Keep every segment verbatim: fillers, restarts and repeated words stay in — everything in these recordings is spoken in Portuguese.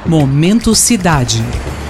Momento Cidade.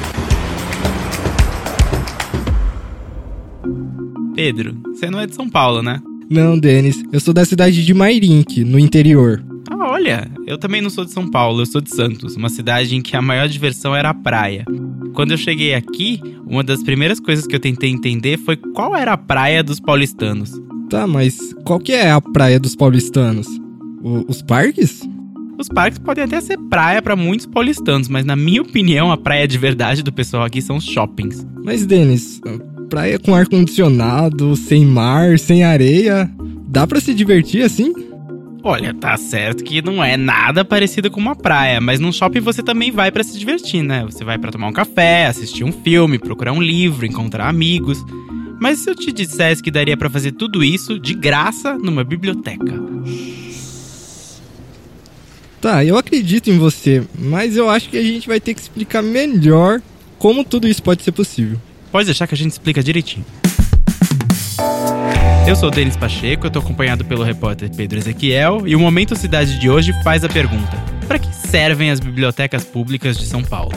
Pedro, você não é de São Paulo, né? Não, Denis, eu sou da cidade de Mairink, no interior. Ah, olha, eu também não sou de São Paulo, eu sou de Santos, uma cidade em que a maior diversão era a praia. Quando eu cheguei aqui, uma das primeiras coisas que eu tentei entender foi qual era a praia dos paulistanos. Tá, mas qual que é a praia dos paulistanos? O, os parques? Os parques podem até ser praia para muitos paulistanos, mas na minha opinião, a praia de verdade do pessoal aqui são os shoppings. Mas, Denis, praia com ar-condicionado, sem mar, sem areia, dá pra se divertir assim? Olha, tá certo que não é nada parecido com uma praia, mas num shopping você também vai pra se divertir, né? Você vai pra tomar um café, assistir um filme, procurar um livro, encontrar amigos. Mas se eu te dissesse que daria pra fazer tudo isso de graça numa biblioteca? Tá, eu acredito em você, mas eu acho que a gente vai ter que explicar melhor como tudo isso pode ser possível. Pode deixar que a gente explica direitinho. Eu sou o Denis Pacheco, eu tô acompanhado pelo repórter Pedro Ezequiel e o Momento Cidade de hoje faz a pergunta: para que servem as bibliotecas públicas de São Paulo?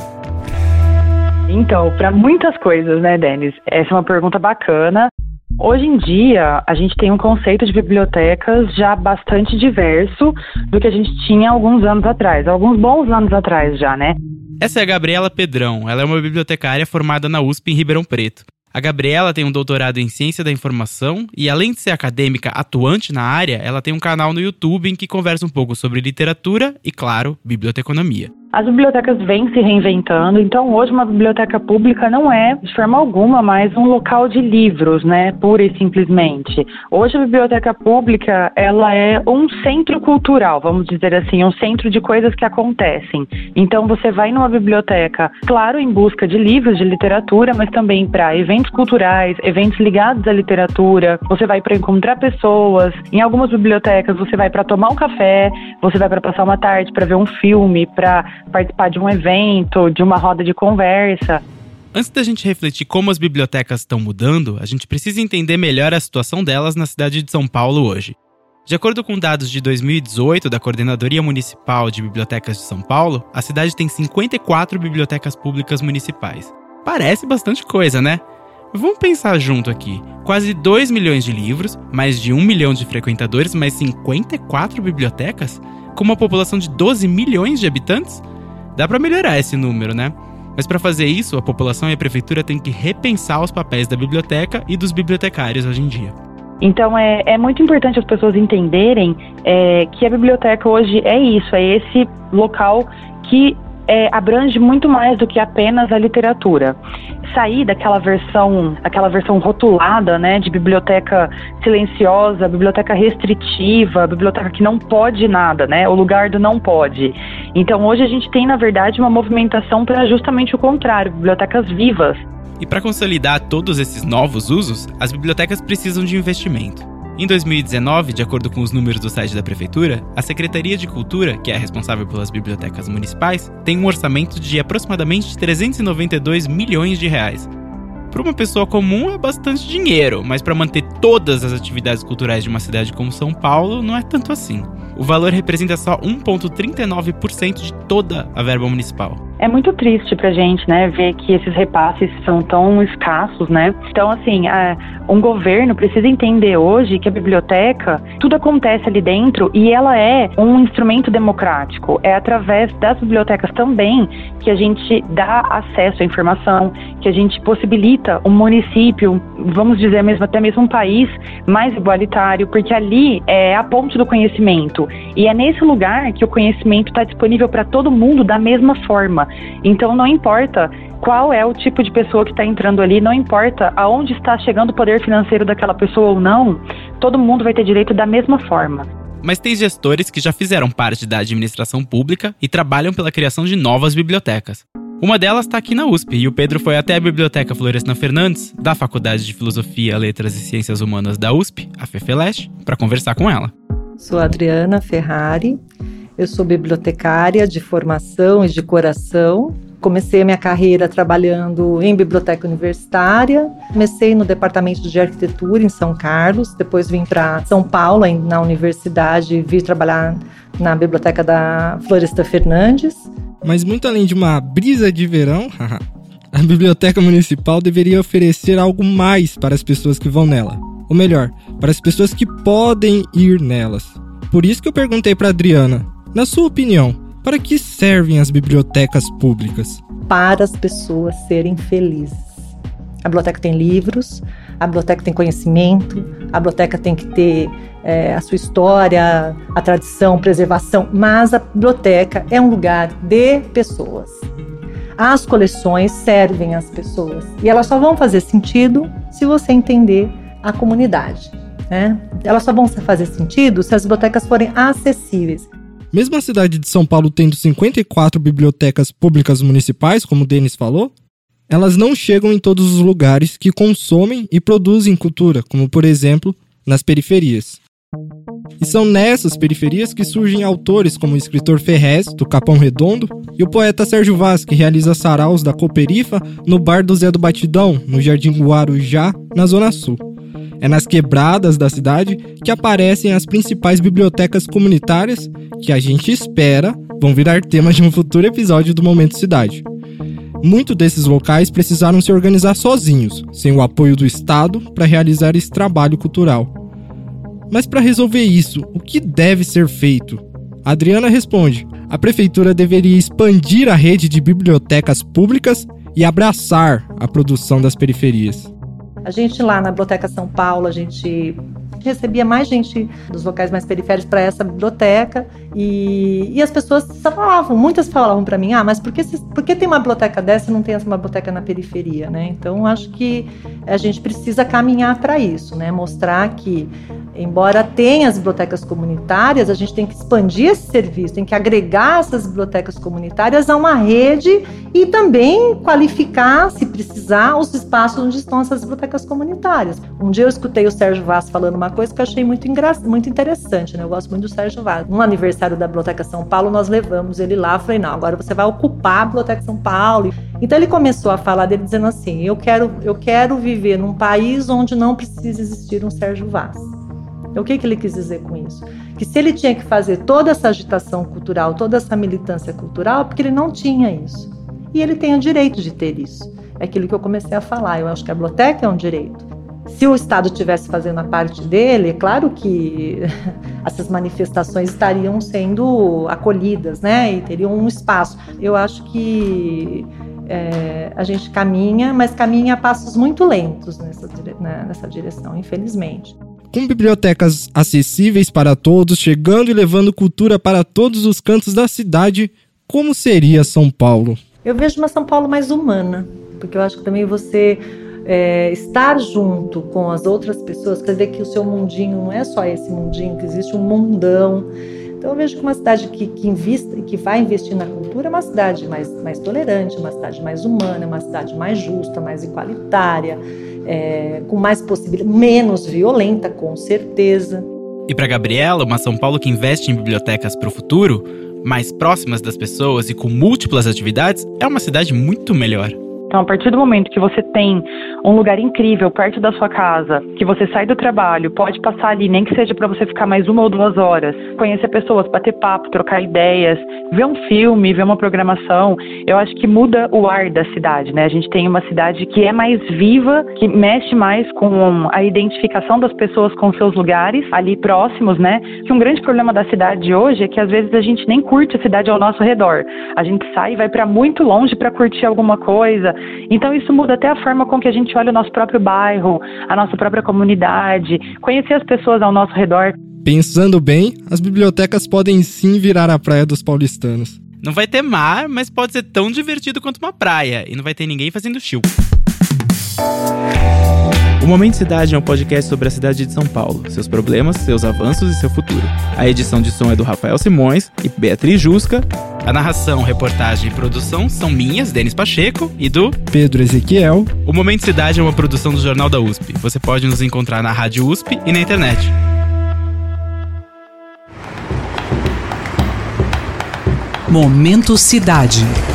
Então, para muitas coisas, né, Denis? Essa é uma pergunta bacana. Hoje em dia, a gente tem um conceito de bibliotecas já bastante diverso do que a gente tinha alguns anos atrás, alguns bons anos atrás já, né? Essa é a Gabriela Pedrão, ela é uma bibliotecária formada na U S P em Ribeirão Preto. A Gabriela tem um doutorado em Ciência da Informação e, além de ser acadêmica atuante na área, ela tem um canal no YouTube em que conversa um pouco sobre literatura e, claro, biblioteconomia. As bibliotecas vêm se reinventando, então hoje uma biblioteca pública não é, de forma alguma, mais um local de livros, né, pura e simplesmente. Hoje a biblioteca pública, ela é um centro cultural, vamos dizer assim, um centro de coisas que acontecem. Então você vai numa biblioteca, claro, em busca de livros, de literatura, mas também para eventos culturais, eventos ligados à literatura, você vai para encontrar pessoas. Em algumas bibliotecas você vai para tomar um café, você vai para passar uma tarde, para ver um filme, para participar de um evento, de uma roda de conversa. Antes da gente refletir como as bibliotecas estão mudando, a gente precisa entender melhor a situação delas na cidade de São Paulo hoje. De acordo com dados de dois mil e dezoito da Coordenadoria Municipal de Bibliotecas de São Paulo, a cidade tem cinquenta e quatro bibliotecas públicas municipais. Parece bastante coisa, né? Vamos pensar junto aqui. Quase dois milhões de livros, mais de um milhão de frequentadores, mais cinquenta e quatro bibliotecas? Com uma população de doze milhões de habitantes? Dá pra melhorar esse número, né? Mas para fazer isso, a população e a prefeitura têm que repensar os papéis da biblioteca e dos bibliotecários hoje em dia. Então é, é muito importante as pessoas entenderem é, que a biblioteca hoje é isso, é esse local que é, abrange muito mais do que apenas a literatura. Sair daquela versão, aquela versão rotulada, né, de biblioteca silenciosa, biblioteca restritiva, biblioteca que não pode nada, né, o lugar do não pode. Então hoje a gente tem, na verdade, uma movimentação para justamente o contrário, bibliotecas vivas. E para consolidar todos esses novos usos, as bibliotecas precisam de investimento. Em dois mil e dezenove, de acordo com os números do site da Prefeitura, a Secretaria de Cultura, que é responsável pelas bibliotecas municipais, tem um orçamento de aproximadamente trezentos e noventa e dois milhões de reais. Para uma pessoa comum é bastante dinheiro, mas para manter todas as atividades culturais de uma cidade como São Paulo não é tanto assim. O valor representa só um vírgula trinta e nove por cento de toda a verba municipal. É muito triste pra gente, né, ver que esses repasses são tão escassos, né? Então, assim, a, um governo precisa entender hoje que a biblioteca, tudo acontece ali dentro e ela é um instrumento democrático. É através das bibliotecas também que a gente dá acesso à informação, que a gente possibilita um município, vamos dizer mesmo, até mesmo um país mais igualitário, porque ali é a ponte do conhecimento. E é nesse lugar que o conhecimento está disponível para todo mundo da mesma forma. Então não importa qual é o tipo de pessoa que está entrando ali, não importa aonde está chegando o poder financeiro daquela pessoa ou não, todo mundo vai ter direito da mesma forma. Mas tem gestores que já fizeram parte da administração pública e trabalham pela criação de novas bibliotecas. Uma delas está aqui na U S P, e o Pedro foi até a Biblioteca Florestan Fernandes, da Faculdade de Filosofia, Letras e Ciências Humanas da U S P, a FEFELESH, para conversar com ela. Sou Adriana Ferrari, eu sou bibliotecária de formação e de coração. Comecei a minha carreira trabalhando em biblioteca universitária. Comecei no departamento de arquitetura em São Carlos, depois vim para São Paulo, na universidade, e vim trabalhar na biblioteca da Florestan Fernandes. Mas muito além de uma brisa de verão, a Biblioteca Municipal deveria oferecer algo mais para as pessoas que vão nela. Ou melhor, para as pessoas que podem ir nelas. Por isso que eu perguntei para Adriana, na sua opinião, para que servem as bibliotecas públicas? Para as pessoas serem felizes. A biblioteca tem livros, a biblioteca tem conhecimento, a biblioteca tem que ter é, a sua história, a tradição, preservação, mas a biblioteca é um lugar de pessoas. As coleções servem às pessoas e elas só vão fazer sentido se você entender a comunidade, né? Elas só vão fazer sentido se as bibliotecas forem acessíveis. Mesmo a cidade de São Paulo tendo cinquenta e quatro bibliotecas públicas municipais, como o Denis falou, elas não chegam em todos os lugares que consomem e produzem cultura, como por exemplo, nas periferias. E são nessas periferias que surgem autores como o escritor Ferrez, do Capão Redondo, e o poeta Sérgio Vaz, que realiza saraus da Cooperifa no bar do Zé do Batidão, no Jardim Guarujá, na Zona Sul. É nas quebradas da cidade que aparecem as principais bibliotecas comunitárias que a gente espera vão virar tema de um futuro episódio do Momento Cidade. Muitos desses locais precisaram se organizar sozinhos, sem o apoio do Estado, para realizar esse trabalho cultural. Mas para resolver isso, o que deve ser feito? A Adriana responde: a prefeitura deveria expandir a rede de bibliotecas públicas e abraçar a produção das periferias. A gente lá na Biblioteca São Paulo, a gente recebia mais gente dos locais mais periféricos para essa biblioteca e, e as pessoas falavam, muitas falavam para mim, ah, mas por que, por que tem uma biblioteca dessa e não tem uma biblioteca na periferia, né? Então, acho que a gente precisa caminhar para isso, né? Mostrar que, embora tenha as bibliotecas comunitárias, a gente tem que expandir esse serviço, tem que agregar essas bibliotecas comunitárias a uma rede e também qualificar, se precisar, os espaços onde estão essas bibliotecas comunitárias. Um dia eu escutei o Sérgio Vaz falando uma coisa que eu achei muito, engra... muito interessante, né? Eu gosto muito do Sérgio Vaz. No aniversário da Biblioteca São Paulo, nós levamos ele lá, eu falei, não, agora você vai ocupar a Biblioteca São Paulo. Então ele começou a falar dele dizendo assim, eu quero, eu quero viver num país onde não precisa existir um Sérgio Vaz. O que, que ele quis dizer com isso? Que se ele tinha que fazer toda essa agitação cultural, toda essa militância cultural, porque ele não tinha isso. E ele tem o direito de ter isso. É aquilo que eu comecei a falar, eu acho que a biblioteca é um direito. Se o Estado estivesse fazendo a parte dele, é claro que essas manifestações estariam sendo acolhidas, né? E teriam um espaço. Eu acho que é, a gente caminha, mas caminha a passos muito lentos nessa, né, nessa direção, infelizmente. Com bibliotecas acessíveis para todos, chegando e levando cultura para todos os cantos da cidade, como seria São Paulo? Eu vejo uma São Paulo mais humana, porque eu acho que também você é, estar junto com as outras pessoas, quer dizer que o seu mundinho não é só esse mundinho, que existe um mundão. Então eu vejo que uma cidade que, que, invista, que vai investir na cultura é uma cidade mais, mais tolerante, uma cidade mais humana, uma cidade mais justa, mais igualitária, é, com mais possibilidades, menos violenta, com certeza. E para Gabriela, uma São Paulo que investe em bibliotecas para o futuro, mais próximas das pessoas e com múltiplas atividades, é uma cidade muito melhor. Então, a partir do momento que você tem um lugar incrível perto da sua casa, que você sai do trabalho, pode passar ali, nem que seja para você ficar mais uma ou duas horas, conhecer pessoas, bater papo, trocar ideias, ver um filme, ver uma programação, eu acho que muda o ar da cidade, né? A gente tem uma cidade que é mais viva, que mexe mais com a identificação das pessoas com seus lugares ali próximos, né? Que um grande problema da cidade hoje é que às vezes a gente nem curte a cidade ao nosso redor. A gente sai e vai para muito longe para curtir alguma coisa. Então isso muda até a forma com que a gente olha o nosso próprio bairro, a nossa própria comunidade, conhecer as pessoas ao nosso redor. Pensando bem, as bibliotecas podem sim virar a praia dos paulistanos. Não vai ter mar, mas pode ser tão divertido quanto uma praia. E não vai ter ninguém fazendo chill. O Momento Cidade é um podcast sobre a cidade de São Paulo, seus problemas, seus avanços e seu futuro. A edição de som é do Rafael Simões e Beatriz Jusca. A narração, reportagem e produção são minhas, Denis Pacheco, e do Pedro Ezequiel. O Momento Cidade é uma produção do Jornal da U S P. Você pode nos encontrar na Rádio U S P e na internet. Momento Cidade.